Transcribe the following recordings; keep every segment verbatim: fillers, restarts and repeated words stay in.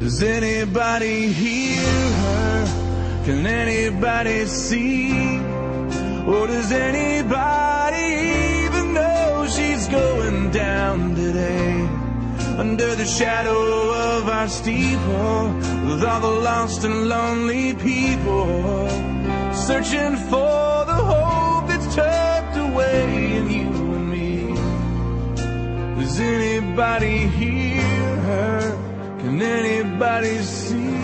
Does anybody hear her? Can anybody see? Or does anybody even know she's going down today? Under the shadow of our steeple, with all the lost and lonely people, searching for the hope that's tucked away in you and me. Does anybody hear her? Can anybody see?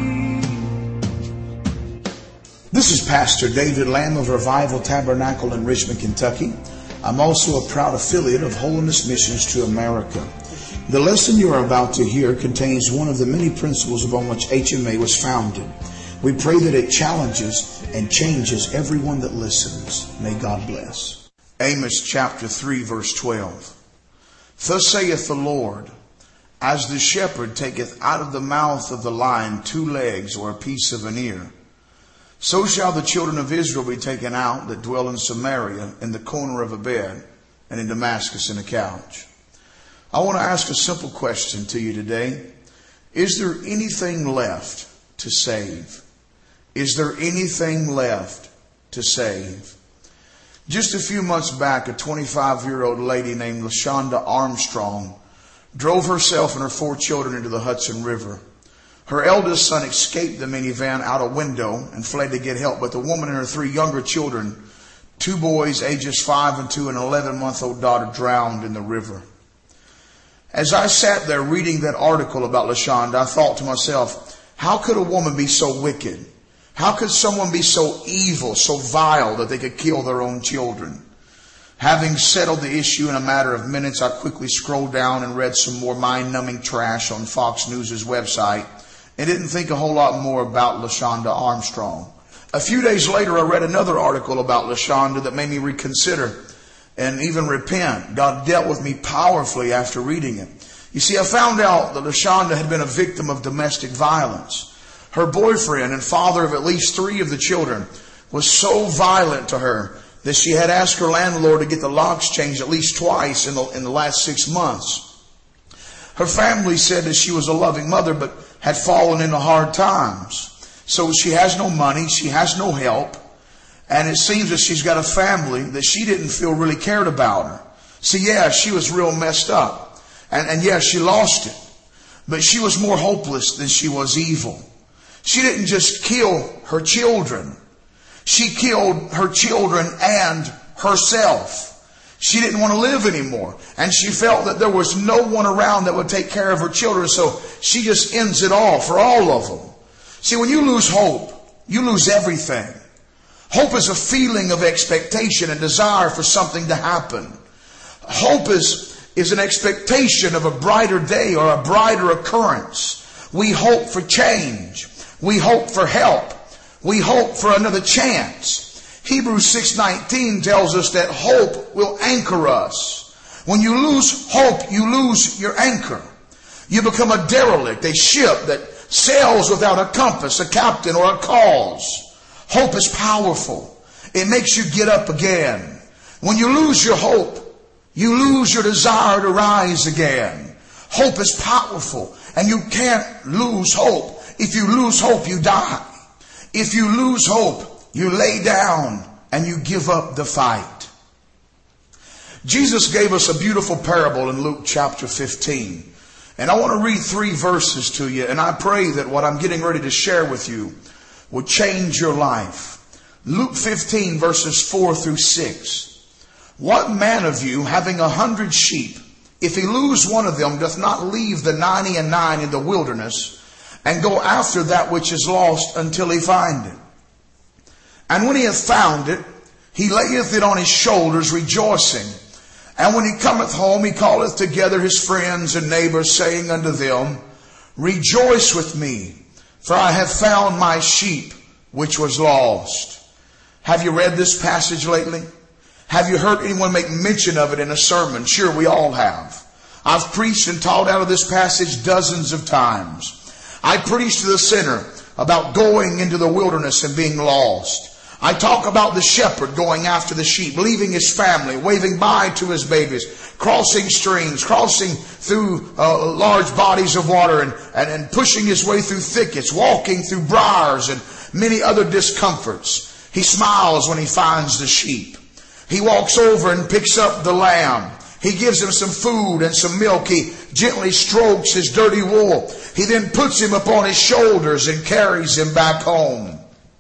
This is Pastor David Lamb of Revival Tabernacle in Richmond, Kentucky. I'm also a proud affiliate of Holiness Missions to America. The lesson you are about to hear contains one of the many principles upon which H M A was founded. We pray that it challenges and changes everyone that listens. May God bless. Amos chapter three, verse twelve. Thus saith the Lord, as the shepherd taketh out of the mouth of the lion two legs or a piece of an ear, so shall the children of Israel be taken out that dwell in Samaria, in the corner of a bed, and in Damascus in a couch. I want to ask a simple question to you today. Is there anything left to save? Is there anything left to save? Just a few months back, a twenty-five-year-old lady named LaShonda Armstrong drove herself and her four children into the Hudson River. Her eldest son escaped the minivan out a window and fled to get help, but the woman and her three younger children, two boys ages five and two, and an eleven-month-old daughter, drowned in the river. As I sat there reading that article about LaShonda, I thought to myself, how could a woman be so wicked? How could someone be so evil, so vile that they could kill their own children? Having settled the issue in a matter of minutes, I quickly scrolled down and read some more mind-numbing trash on Fox News' website and didn't think a whole lot more about LaShonda Armstrong. A few days later, I read another article about LaShonda that made me reconsider and even repent. God dealt with me powerfully after reading it. You see, I found out that LaShonda had been a victim of domestic violence. Her boyfriend and father of at least three of the children was so violent to her that she had asked her landlord to get the locks changed at least twice in the, in the last six months. Her family said that she was a loving mother, but had fallen into hard times. So she has no money, she has no help, and it seems that she's got a family that she didn't feel really cared about her. See, yeah, she was real messed up. And, and yeah, she lost it. But she was more hopeless than she was evil. She didn't just kill her children. She killed her children and herself. She didn't want to live anymore. And she felt that there was no one around that would take care of her children. So she just ends it all for all of them. See, when you lose hope, you lose everything. Hope is a feeling of expectation and desire for something to happen. Hope is, is an expectation of a brighter day or a brighter occurrence. We hope for change. We hope for help. We hope for another chance. Hebrews six nineteen tells us that hope will anchor us. When you lose hope, you lose your anchor. You become a derelict, a ship that sails without a compass, a captain, or a cause. Hope is powerful. It makes you get up again. When you lose your hope, you lose your desire to rise again. Hope is powerful, and you can't lose hope. If you lose hope, you die. If you lose hope, you lay down and you give up the fight. Jesus gave us a beautiful parable in Luke chapter fifteen. And I want to read three verses to you, and I pray that what I'm getting ready to share with you will change your life. Luke fifteen, verses four through six. What man of you, having a hundred sheep, if he lose one of them, doth not leave the ninety and nine in the wilderness, and go after that which is lost until he find it? And when he hath found it, he layeth it on his shoulders, rejoicing. And when he cometh home, he calleth together his friends and neighbors, saying unto them, Rejoice with me, for I have found my sheep which was lost. Have you read this passage lately? Have you heard anyone make mention of it in a sermon? Sure, we all have. I've preached and taught out of this passage dozens of times. I preached to the sinner about going into the wilderness and being lost. I talk about the shepherd going after the sheep, leaving his family, waving bye to his babies, crossing streams, crossing through uh, large bodies of water, and, and, and pushing his way through thickets, walking through briars and many other discomforts. He smiles when he finds the sheep. He walks over and picks up the lamb. He gives him some food and some milk. He gently strokes his dirty wool. He then puts him upon his shoulders and carries him back home.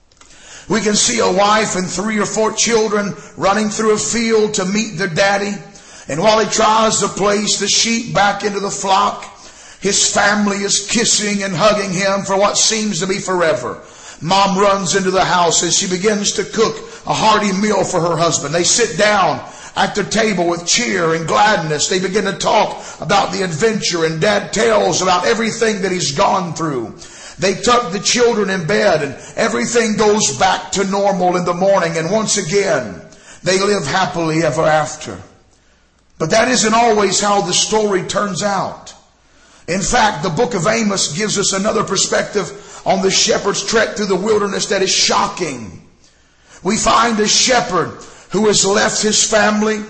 We can see a wife and three or four children running through a field to meet their daddy. And while he tries to place the sheep back into the flock, his family is kissing and hugging him for what seems to be forever. Mom runs into the house and she begins to cook a hearty meal for her husband. They sit down at the table with cheer and gladness. They begin to talk about the adventure, and Dad tells about everything that he's gone through. They tuck the children in bed and everything goes back to normal in the morning, and once again they live happily ever after. But that isn't always how the story turns out. In fact, the book of Amos gives us another perspective on the shepherd's trek through the wilderness that is shocking. We find a shepherd who has left his family.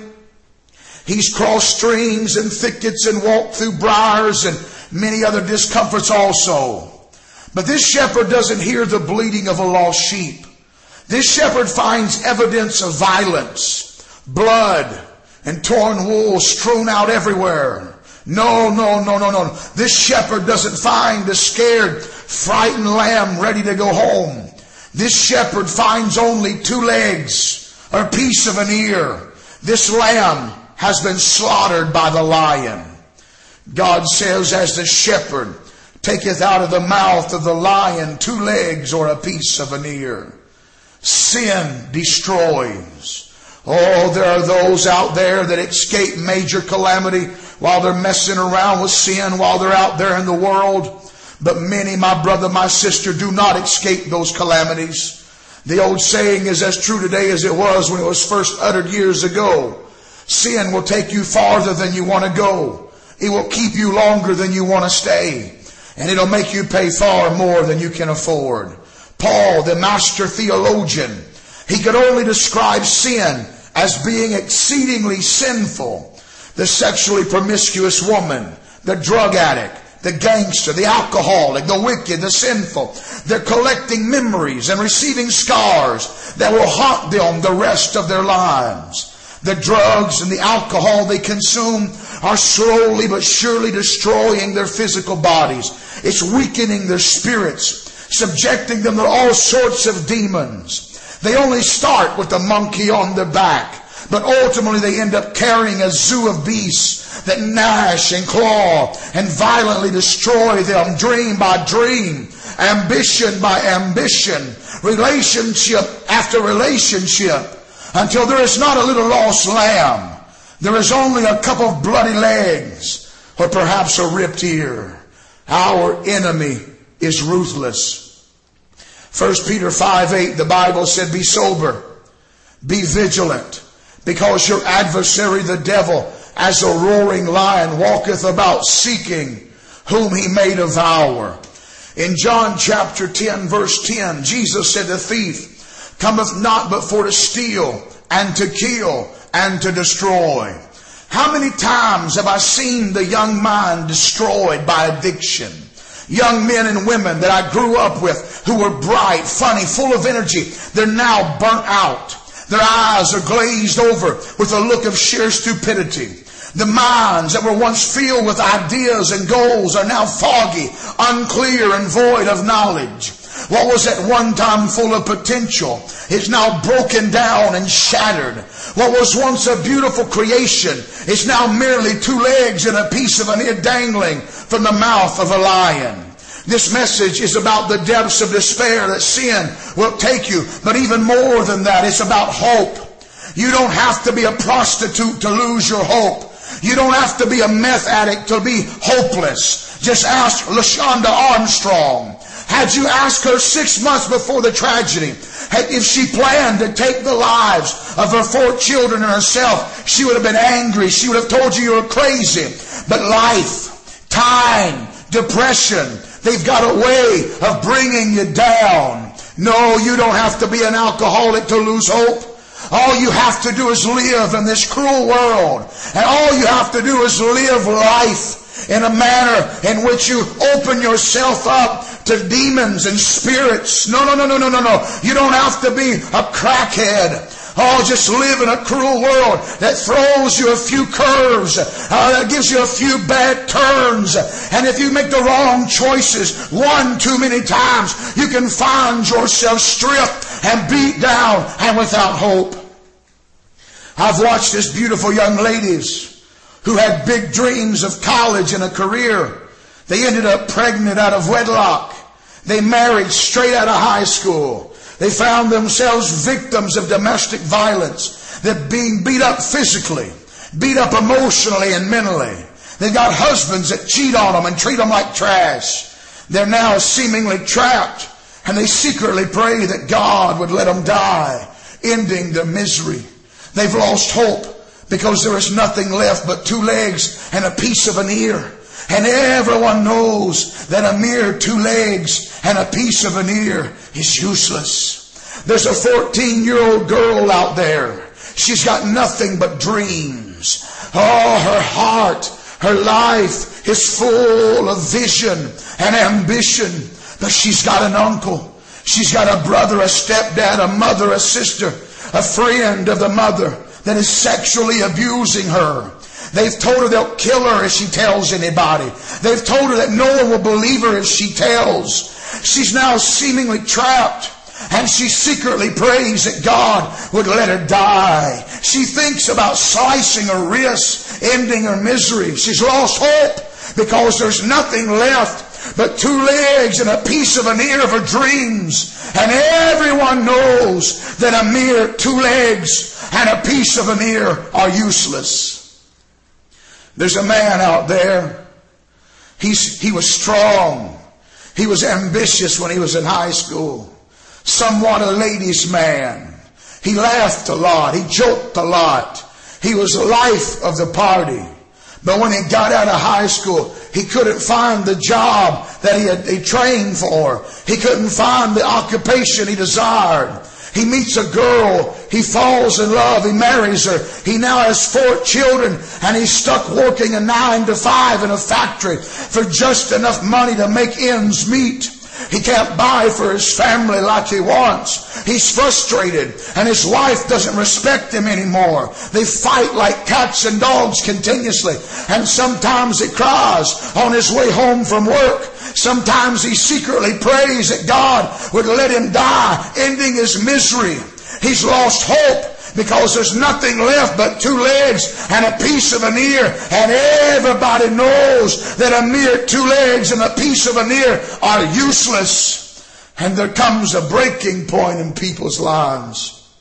He's crossed streams and thickets and walked through briars and many other discomforts also. But this shepherd doesn't hear the bleating of a lost sheep. This shepherd finds evidence of violence, blood, and torn wool strewn out everywhere. No, no, no, no, no. This shepherd doesn't find a scared, frightened lamb ready to go home. This shepherd finds only two legs or a piece of an ear. This lamb has been slaughtered by the lion. God says, as the shepherd taketh out of the mouth of the lion two legs or a piece of an ear. Sin destroys. Oh, there are those out there that escape major calamity while they're messing around with sin, while they're out there in the world. But many, my brother, my sister, do not escape those calamities. The old saying is as true today as it was when it was first uttered years ago. Sin will take you farther than you want to go. It will keep you longer than you want to stay. And it'll make you pay far more than you can afford. Paul, the master theologian, he could only describe sin as being exceedingly sinful. The sexually promiscuous woman, the drug addict, the gangster, the alcoholic, the wicked, the sinful. They're collecting memories and receiving scars that will haunt them the rest of their lives. The drugs and the alcohol they consume are slowly but surely destroying their physical bodies. It's weakening their spirits, subjecting them to all sorts of demons. They only start with the monkey on their back, but ultimately they end up carrying a zoo of beasts that gnash and claw and violently destroy them, dream by dream, ambition by ambition, relationship after relationship, until there is not a little lost lamb. There is only a couple of bloody legs, or perhaps a ripped ear. Our enemy is ruthless. First Peter five eight, the Bible said, be sober, be vigilant, because your adversary the devil, as a roaring lion, walketh about seeking whom he may devour. In John chapter ten verse ten, Jesus said, the thief cometh not but for to steal and to kill and to destroy. How many times have I seen the young mind destroyed by addiction? Young men and women that I grew up with who were bright, funny, full of energy, they're now burnt out. Their eyes are glazed over with a look of sheer stupidity. The minds that were once filled with ideas and goals are now foggy, unclear, and void of knowledge. What was at one time full of potential is now broken down and shattered. What was once a beautiful creation is now merely two legs and a piece of an ear dangling from the mouth of a lion. This message is about the depths of despair that sin will take you. But even more than that, it's about hope. You don't have to be a prostitute to lose your hope. You don't have to be a meth addict to be hopeless. Just ask LaShonda Armstrong. Had you asked her six months before the tragedy if she planned to take the lives of her four children and herself, she would have been angry. She would have told you you were crazy. But life, time, depression, they've got a way of bringing you down. No, you don't have to be an alcoholic to lose hope. All you have to do is live in this cruel world. And all you have to do is live life in a manner in which you open yourself up to demons and spirits. No, no, no, no, no, no, no. You don't have to be a crackhead. Oh, just live in a cruel world that throws you a few curves, uh, that gives you a few bad turns. And if you make the wrong choices one too many times, you can find yourself stripped and beat down and without hope. I've watched these beautiful young ladies who had big dreams of college and a career. They ended up pregnant out of wedlock. They married straight out of high school. They found themselves victims of domestic violence. They're being beat up physically, beat up emotionally and mentally. They've got husbands that cheat on them and treat them like trash. They're now seemingly trapped, and they secretly pray that God would let them die, ending their misery. They've lost hope because there is nothing left but two legs and a piece of an ear. And everyone knows that a mere two legs and a piece of an ear is useless. There's a fourteen-year-old girl out there. She's got nothing but dreams. Oh, her heart, her life is full of vision and ambition. But she's got an uncle. She's got a brother, a stepdad, a mother, a sister, a friend of the mother that is sexually abusing her. They've told her they'll kill her if she tells anybody. They've told her that no one will believe her if she tells. She's now seemingly trapped, and she secretly prays that God would let her die. She thinks about slicing her wrists, ending her misery. She's lost hope because there's nothing left but two legs and a piece of an ear of her dreams. And everyone knows that a mere two legs and a piece of an ear are useless. There's a man out there. He's, he was strong. He was ambitious when he was in high school. Somewhat a ladies' man. He laughed a lot. He joked a lot. He was the life of the party. But when he got out of high school, he couldn't find the job that he had he trained for. He couldn't find the occupation he desired. He meets a girl. He falls in love. He marries her. He now has four children, and he's stuck working a nine to five in a factory for just enough money to make ends meet. He can't buy for his family like he wants. He's frustrated, and his wife doesn't respect him anymore. They fight like cats and dogs continuously, and sometimes he cries on his way home from work. Sometimes he secretly prays that God would let him die, ending his misery. He's lost hope because there's nothing left but two legs and a piece of an ear. And everybody knows that a mere two legs and a piece of an ear are useless. And there comes a breaking point in people's lives.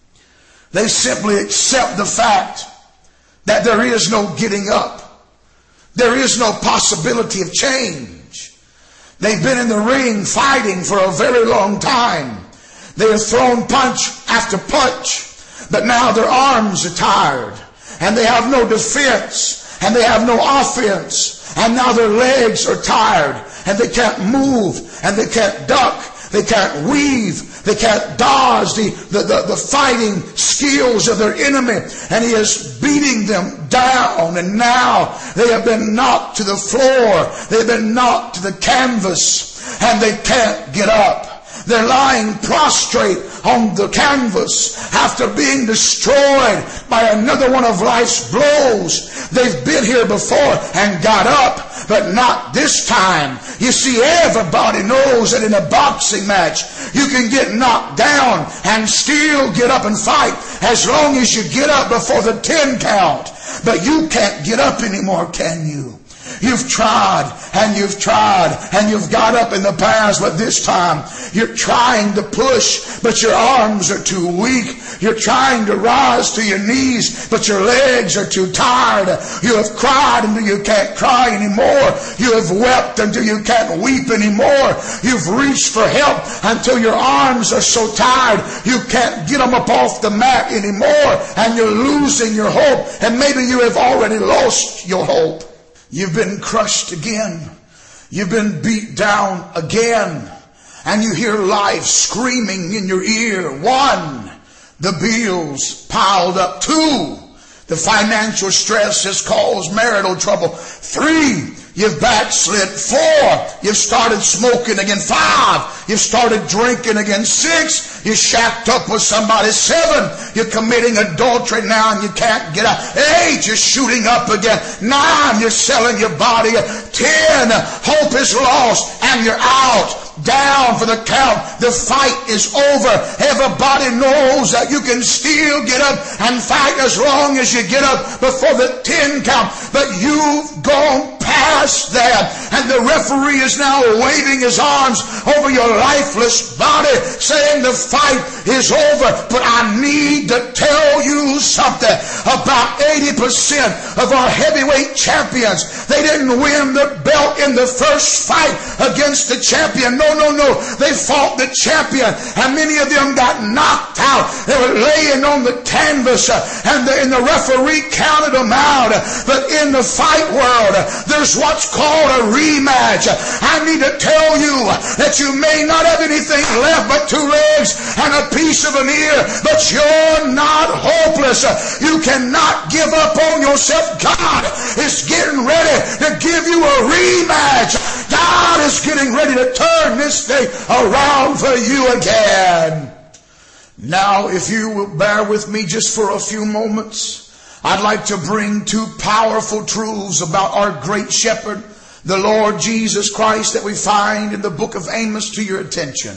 They simply accept the fact that there is no getting up. There is no possibility of change. They've been in the ring fighting for a very long time. They have thrown punch after punch. But now their arms are tired, and they have no defense, and they have no offense, and now their legs are tired, and they can't move, and they can't duck, they can't weave, they can't dodge the, the, the, the fighting skills of their enemy, and he is beating them down, and now they have been knocked to the floor, they've been knocked to the canvas, and they can't get up. They're lying prostrate on the canvas after being destroyed by another one of life's blows. They've been here before and got up, but not this time. You see, everybody knows that in a boxing match, you can get knocked down and still get up and fight as long as you get up before the ten count. But you can't get up anymore, can you? You've tried and you've tried and you've got up in the past, but this time you're trying to push, but your arms are too weak. You're trying to rise to your knees, but your legs are too tired. You have cried until you can't cry anymore. You have wept until you can't weep anymore. You've reached for help until your arms are so tired you can't get them up off the mat anymore, and you're losing your hope, and maybe you have already lost your hope. You've been crushed again. You've been beat down again. and you hear life screaming in your ear. One, the bills piled up. Two, the financial stress has caused marital trouble. Three, you've backslid. Four, you've started smoking again. Five, you've started drinking again. Six, you shacked up with somebody. Seven, you're committing adultery now and you can't get out. Eight, you're shooting up again. Nine, you're selling your body. Ten, hope is lost and you're out. Down for the count. The fight is over. Everybody knows that you can still get up and fight as long as you get up before the ten count. But you've gone past that. And the referee is now waving his arms over your lifeless body, saying the fight is over. But I need to tell you something. About eighty percent of our heavyweight champions, they didn't win the belt in the first fight against the champion. No, no, no. They fought the champion, and many of them got knocked out. They were laying on the canvas, uh, and, the, and the referee counted them out. But in the fight world, there's what's called a rematch. I need to tell you that you may not have anything left but two legs and a piece of an ear, but you're not hopeless. You cannot give up on yourself. God is getting ready to give you a rematch. God is getting ready to turn this day around for you again. Now, if you will bear with me just for a few moments, I'd like to bring two powerful truths about our great shepherd, the Lord Jesus Christ, that we find in the book of Amos to your attention.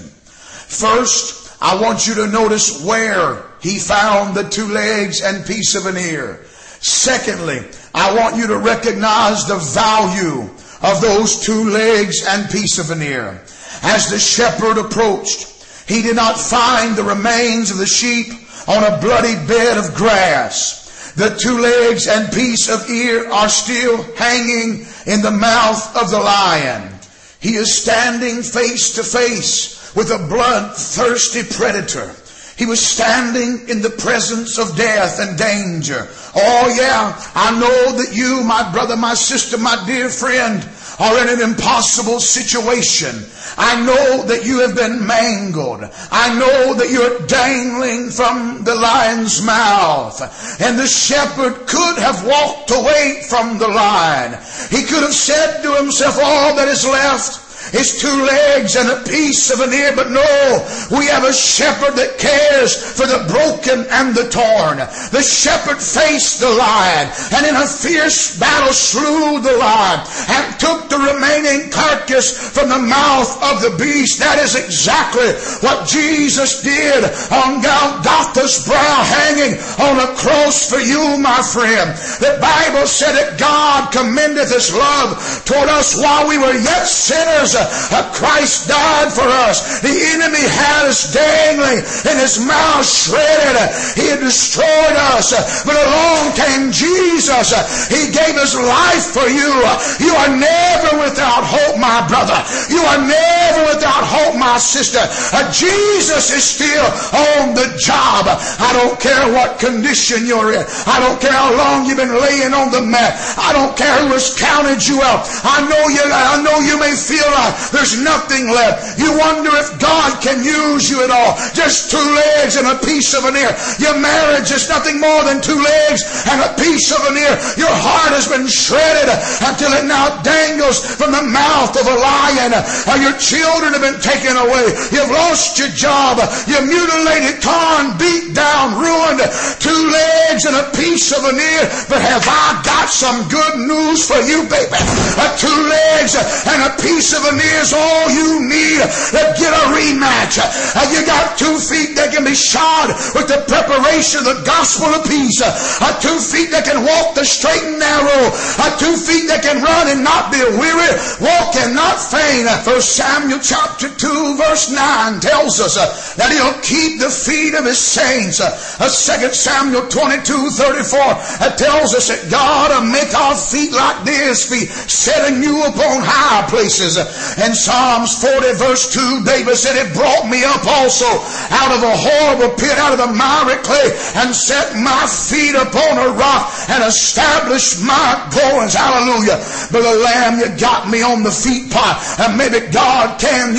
First, I want you to notice where he found the two legs and piece of an ear. Secondly, I want you to recognize the value of those two legs and piece of an ear. As the shepherd approached, he did not find the remains of the sheep on a bloody bed of grass. The two legs and piece of ear are still hanging in the mouth of the lion. He is standing face to face with a bloodthirsty predator. He was standing in the presence of death and danger. Oh yeah, I know that you, my brother, my sister, my dear friend, are in an impossible situation. I know that you have been mangled. I know that you're dangling from the lion's mouth. And the shepherd could have walked away from the lion. He could have said to himself, all that is left is two legs and a piece of an ear. But no, we have a shepherd that cares for the broken and the torn. The shepherd faced the lion and in a fierce battle slew the lion and took the remaining carcass from the mouth of the beast. That is exactly what Jesus did on Golgotha's brow, hanging on a cross for you, my friend. The Bible said that God commendeth his love toward us while we were yet sinners. Uh, Christ died for us. The enemy had us dangling and his mouth shredded. He had destroyed us. But along came Jesus. He gave his life for you. You are never without hope, my brother. You are never without hope, my sister. Uh, Jesus is still on the job. I don't care what condition you're in. I don't care how long you've been laying on the mat. I don't care who has counted you out. I know you, I know you may feel like there's nothing left. You wonder if God can use you at all. Just two legs and a piece of an ear. Your marriage is nothing more than two legs and a piece of an ear. Your heart has been shredded until it now dangles from the mouth of a lion. Your children have been taken away. You've lost your job. You're mutilated, torn, beat down, ruined. Two legs and a piece of an ear. But have I got some good news for you, baby? Two legs and a piece of an ear is all you need to get a rematch. Uh, you got two feet that can be shod with the preparation of the gospel of peace. Uh, two feet that can walk the straight and narrow. Uh, two feet that can run and not be weary, walk and not faint. First Samuel chapter two verse nine tells us uh, that he'll keep the feet of his saints. Uh, uh, Second Samuel twenty-two thirty-four uh, tells us that God will make our feet like this, be setting you upon high places. Uh, In Psalms forty verse two, David said, it brought me up also out of a horrible pit, out of the miry clay, and set my feet upon a rock and established my goings. Hallelujah. Brother Lamb, you got me on the feet part. And maybe God can use two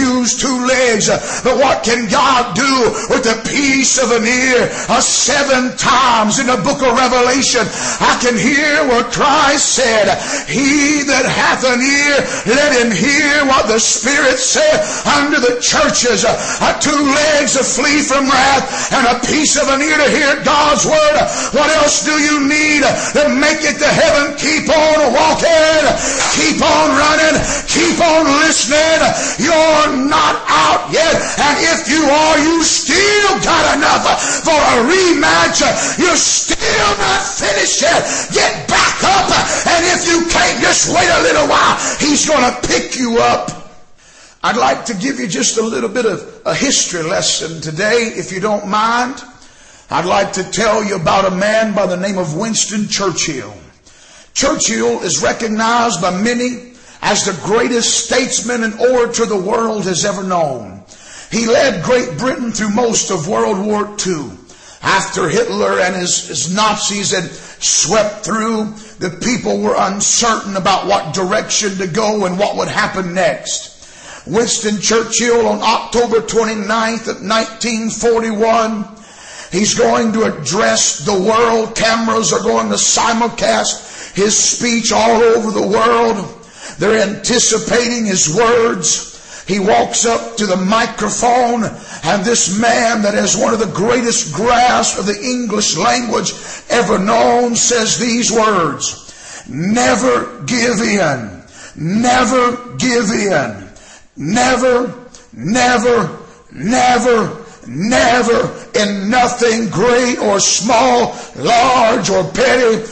two legs. But what can God do with the piece of an ear? Uh, seven times in the book of Revelation, I can hear where Christ said, he that hath an ear, let him hear what the Spirit said unto the churches. Uh, two legs to flee from wrath and a piece of an ear to hear God's word. What else do you need to make it to heaven? Keep on walking, keep on running, keep on listening. You're not out yet, and if you are, you still got enough for a rematch. You're still not finished yet. Get back up, and if you can't, just wait a little while. He's going to pick you up. I'd like to give you just a little bit of a history lesson today, if you don't mind. I'd like to tell you about a man by the name of Winston Churchill. Churchill is recognized by many as the greatest statesman and orator the world has ever known. He led Great Britain through most of World War Two. After Hitler and his, his Nazis had swept through, the people were uncertain about what direction to go and what would happen next. Winston Churchill, on October twenty-ninth of nineteen forty-one, he's going to address the world. Cameras are going to simulcast his speech all over the world. They're anticipating his words. He walks up to the microphone, and this man that has one of the greatest grasps of the English language ever known says these words: never give in. Never give in. Never, never, never, never, in nothing great or small, large or petty,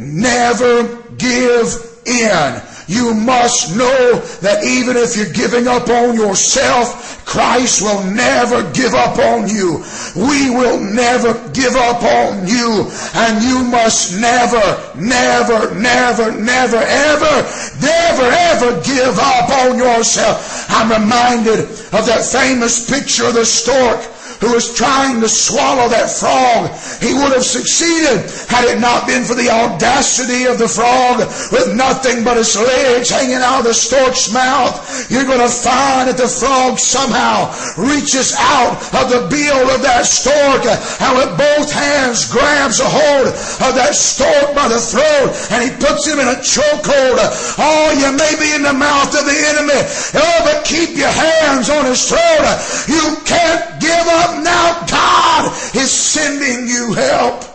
never give in. You must know that even if you're giving up on yourself, Christ will never give up on you. We will never give up on you. And you must never, never, never, never, ever, never, ever give up on yourself. I'm reminded of that famous picture of the stork who was trying to swallow that frog. He would have succeeded had it not been for the audacity of the frog with nothing but his legs hanging out of the stork's mouth. You're going to find that the frog somehow reaches out of the bill of that stork and with both hands grabs a hold of that stork by the throat, and he puts him in a chokehold. Oh, you may be in the mouth of the enemy, oh, but keep your hands on his throat. You can't give up. Now God is sending you help.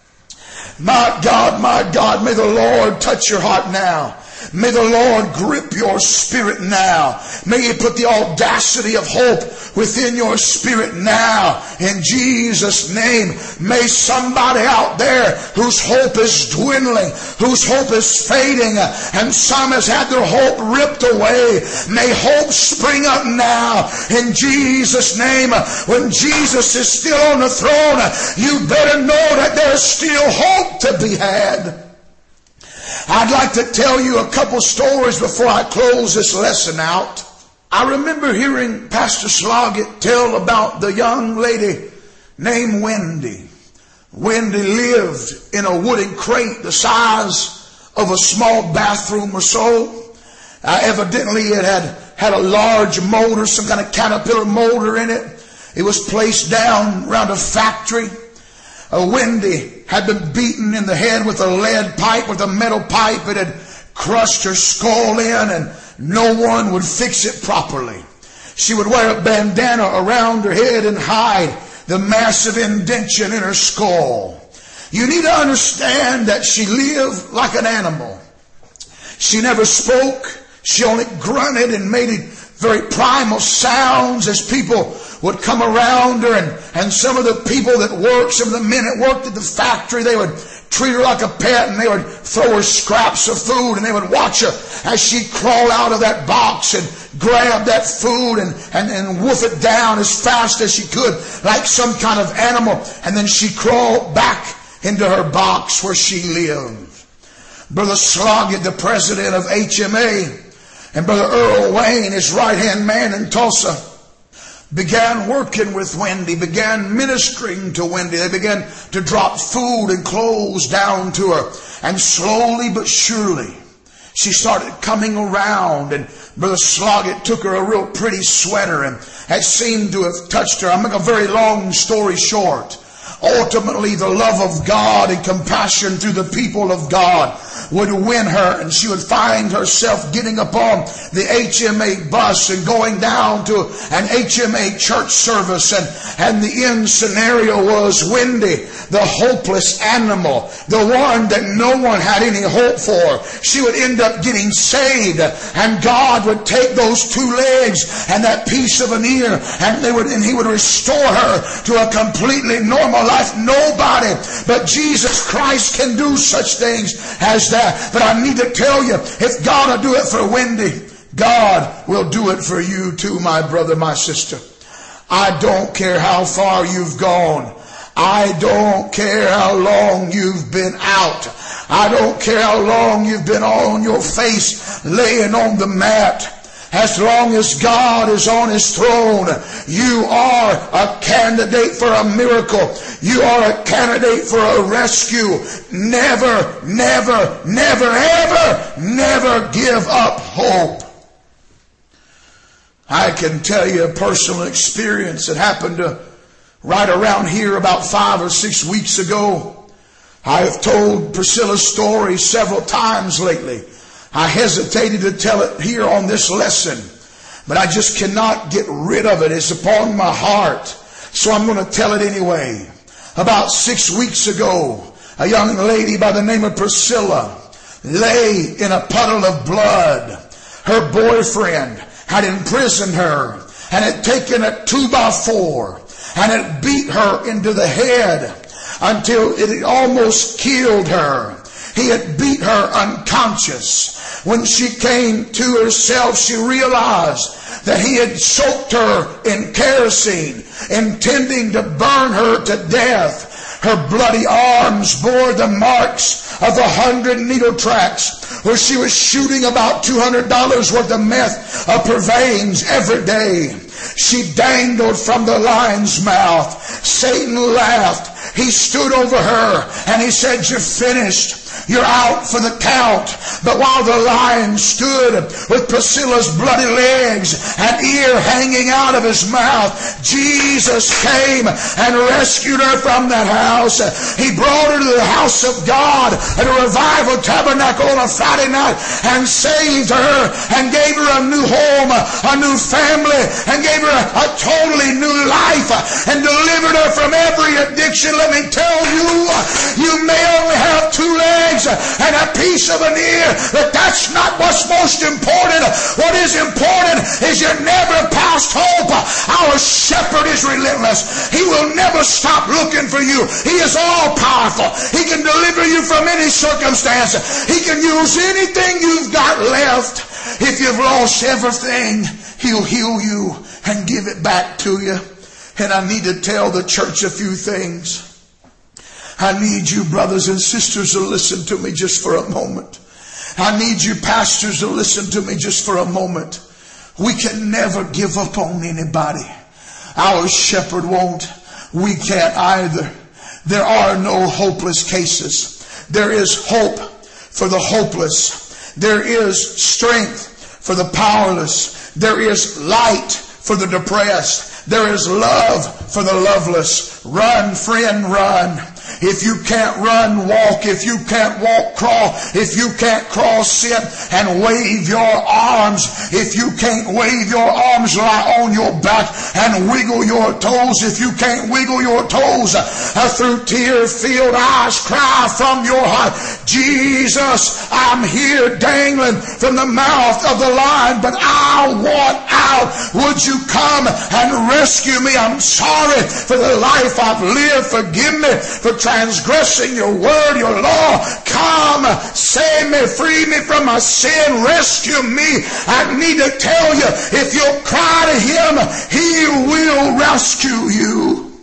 My God, my God, may the Lord touch your heart now. May the Lord grip your spirit now. May He put the audacity of hope within your spirit now. In Jesus' name, may somebody out there whose hope is dwindling, whose hope is fading, and some has had their hope ripped away, may hope spring up now. In Jesus' name, when Jesus is still on the throne, you better know that there's still hope to be had. I'd like to tell you a couple stories before I close this lesson out. I remember hearing Pastor Sloggett tell about the young lady named Wendy. Wendy lived in a wooden crate the size of a small bathroom or so. Uh, evidently it had had a large motor, some kind of Caterpillar motor in it. It was placed down around a factory. Uh, Wendy had been beaten in the head with a lead pipe, with a metal pipe. It had crushed her skull in, and no one would fix it properly. She would wear a bandana around her head and hide the massive indentation in her skull. You need to understand that she lived like an animal. She never spoke. She only grunted and made very primal sounds as people would come around her, and, and some of the people that worked, some of the men that worked at the factory, they would treat her like a pet, and they would throw her scraps of food, and they would watch her as she'd crawl out of that box and grab that food and, and, and wolf it down as fast as she could, like some kind of animal, and then she'd crawl back into her box where she lived. Brother Sloggett, the president of H M A, and Brother Earl Wayne, his right-hand man in Tulsa, began working with Wendy, began ministering to Wendy. They began to drop food and clothes down to her. And slowly but surely, she started coming around, and Brother Sloggett took her a real pretty sweater and had seemed to have touched her. I'll make a very long story short. Ultimately, the love of God and compassion through the people of God would win her, and she would find herself getting upon the H M A bus and going down to an H M A church service, and, and the end scenario was Wendy, the hopeless animal, the one that no one had any hope for. She would end up getting saved, and God would take those two legs and that piece of an ear, and they would, and He would restore her to a completely normal life. Nobody but Jesus Christ can do such things as that. But I need to tell you, if God will do it for Wendy, God will do it for you too, my brother, my sister. I don't care how far you've gone. I don't care how long you've been out. I don't care how long you've been on your face laying on the mat. As long as God is on His throne, you are a candidate for a miracle. You are a candidate for a rescue. Never, never, never, ever, never give up hope. I can tell you a personal experience that happened to right around here about five or six weeks ago. I have told Priscilla's story several times lately. I hesitated to tell it here on this lesson, but I just cannot get rid of it. It's upon my heart, so I'm going to tell it anyway. About six weeks ago, a young lady by the name of Priscilla lay in a puddle of blood. Her boyfriend had imprisoned her and had taken a two by four and had beat her into the head until it had almost killed her. He had beat her unconscious. When she came to herself, she realized that he had soaked her in kerosene, intending to burn her to death. Her bloody arms bore the marks of a hundred needle tracks where she was shooting about two hundred dollars worth of meth up her veins every day. She dangled from the lion's mouth. Satan laughed. He stood over her and he said, "You're finished. You're out for the count." But while the lion stood with Priscilla's bloody legs and ear hanging out of his mouth, Jesus came and rescued her from that house. He brought her to the house of God at a revival tabernacle on a Friday night and saved her and gave her a new home, a new family, and gave her a, a totally new life and delivered her from every addiction. Let me tell you, you may only have two legs and a piece of an ear, but that's not what's most important. What is important is you're never past hope. Our shepherd is relentless. He will never stop looking for you. He is all powerful. He can deliver you from any circumstance. He can use anything you've got left. If you've lost everything, He'll heal you and give it back to you. And I need to tell the church a few things. I need you brothers and sisters to listen to me just for a moment. I need you pastors to listen to me just for a moment. We can never give up on anybody. Our shepherd won't. We can't either. There are no hopeless cases. There is hope for the hopeless. There is strength for the powerless. There is light for the depressed. There is love for the loveless. Run, friend, run. If you can't run, walk. If you can't walk, crawl. If you can't crawl, sit and wave your arms. If you can't wave your arms, lie on your back and wiggle your toes. If you can't wiggle your toes, uh, through tear-filled eyes, cry from your heart, "Jesus, I'm here dangling from the mouth of the lion, but I want out. Would you come and rescue me? I'm sorry for the life I've lived. Forgive me for transgressing your word, your law. Come, save me, free me from my sin, rescue me." I need to tell you, if you'll cry to Him, He will rescue you.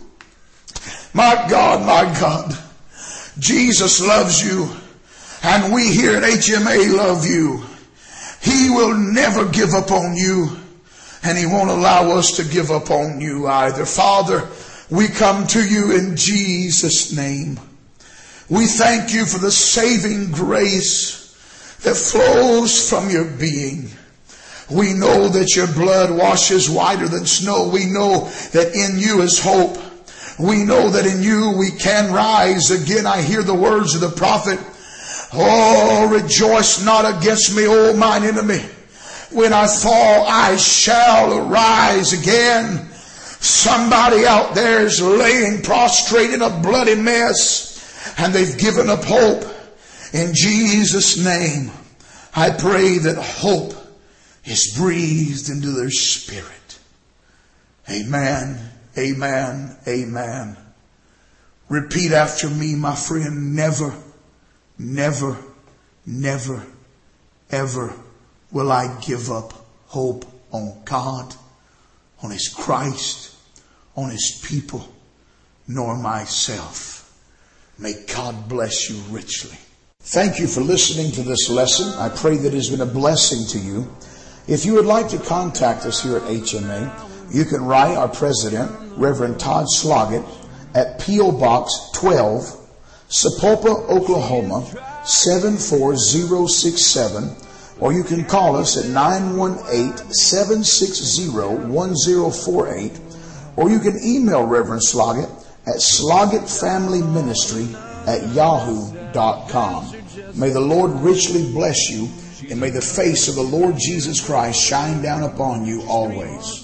My God, my God, Jesus loves you, and we here at H M A love you. He will never give up on you, and He won't allow us to give up on you either. Father, we come to you in Jesus' name. We thank you for the saving grace that flows from your being. We know that your blood washes whiter than snow. We know that in you is hope. We know that in you we can rise again. I hear the words of the prophet. Oh, rejoice not against me, O mine enemy. When I fall, I shall rise again. Somebody out there is laying prostrate in a bloody mess, and they've given up hope. In Jesus' name, I pray that hope is breathed into their spirit. Amen, amen, amen. Repeat after me, my friend. Never, never, never, ever will I give up hope on God, on His Christ, on His people, nor myself. May God bless you richly. Thank you for listening to this lesson. I pray that it has been a blessing to you. If you would like to contact us here at H M A, you can write our president, Reverend Todd Sloggett, at P O Box twelve, Sapulpa, Oklahoma, seven four zero six seven, or you can call us at nine one eight, seven six zero, one zero four eight, or you can email Reverend Sloggett at sloggettfamilyministry at yahoo dot com. May the Lord richly bless you, and may the face of the Lord Jesus Christ shine down upon you always.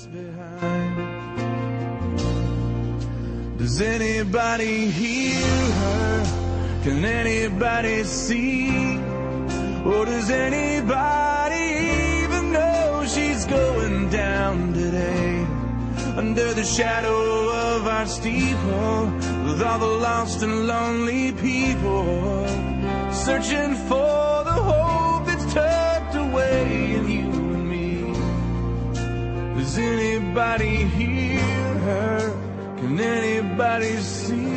Does anybody hear her? Can anybody see? Or does anybody even know she's going down today? Under the shadow of our steeple, with all the lost and lonely people, searching for the hope that's tucked away in you and me. Does anybody hear her? Can anybody see?